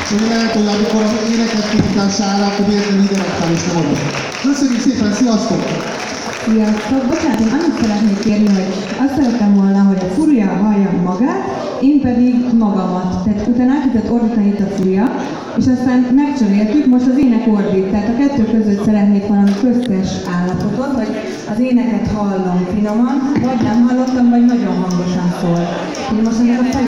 Hogy lehet, hogy amikor az éneket kimutására, akkor értem ide raktam és nem oda. Köszönjük szépen, sziasztok! Sziasztok! Bocsánat, én annyit szeretnék kérni, hogy azt szerettem volna, hogy a furja hallja magát, én pedig magamat. Tehát utána elkezdett ordítani itt a furja, és aztán megcseréltük, most az ének ordít. Tehát a kettő között szeretnék valami köztes állapotot, hogy az éneket hallom finoman, vagy nem hallottam, vagy nagyon hangosan szól. Én most ennek a